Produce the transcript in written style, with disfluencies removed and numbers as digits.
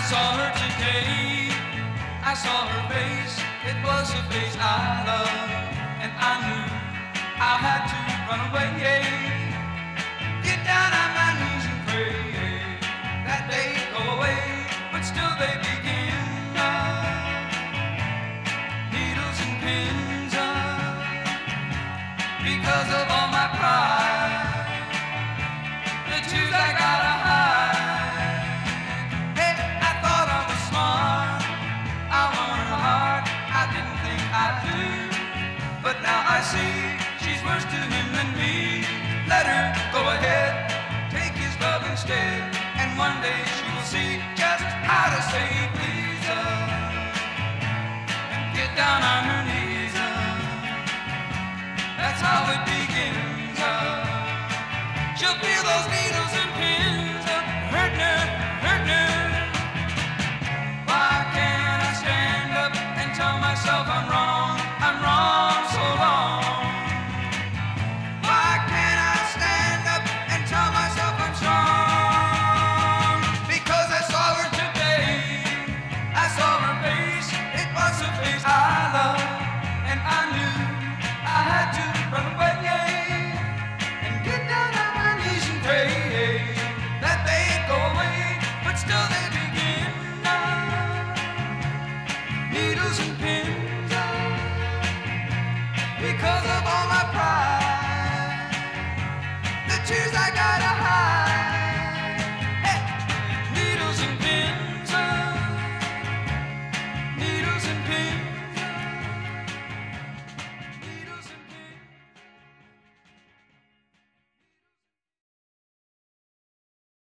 saw her today. I saw her face. It was a face I loved, and I knew I had to run away. Get down on my knees and pray that they go away, but still they begin. Needles and pins, because of all my pride. The tears I gotta hide. Hey, I thought I was smart. I worked hard. I didn't think I'd do, but now I see she's worse to him than me. Let her